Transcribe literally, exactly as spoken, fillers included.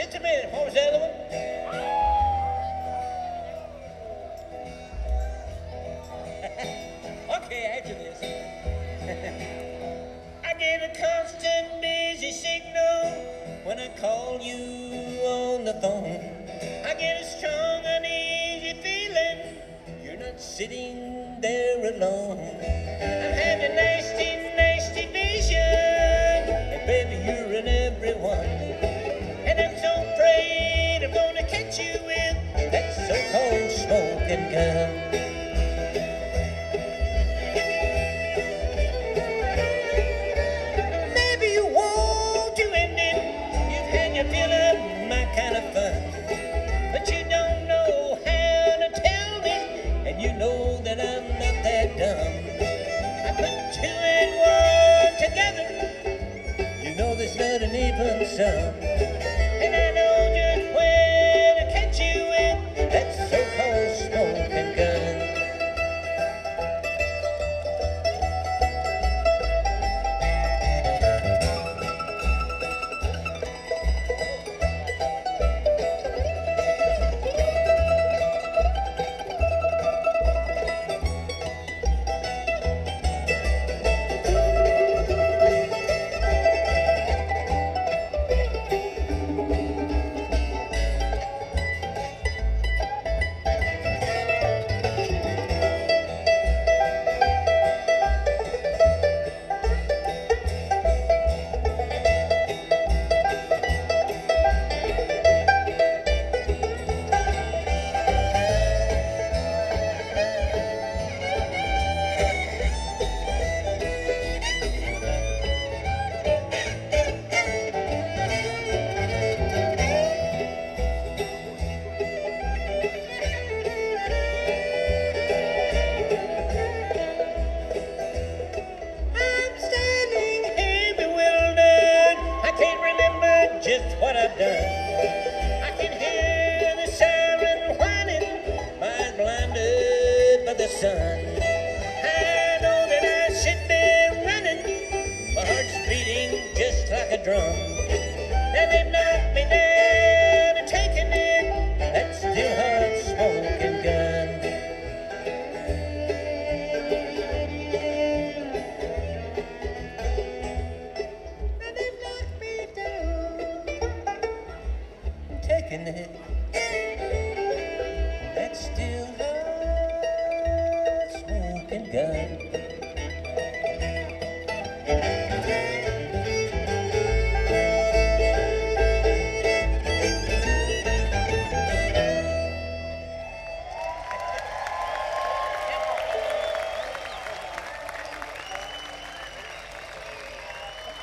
Just a minute. What was the other one? Okay, after this. I get a constant busy signal when I call you on the phone. I get a strong, uneasy feeling you're not sitting there alone. I'm having nasty, nasty vision, and baby, you're in everyone. And I'm so afraid I'm gonna catch you with that so-called smoking gun. Maybe you want to end it, you've had your fill of my kind of fun, but you don't know how to tell me, and you know that I'm not that dumb. I put two and one together, you know there's not an even sum. And I know just where to catch you with that so-called smoking gun. Just what I've done. I can hear the siren whining, my eyes blinded by the sun. I know that I should be running, my heart's beating just like a drum. And they've knocked me down and taken in that still hot smoking gun. Taking it, that still hot smoking gun.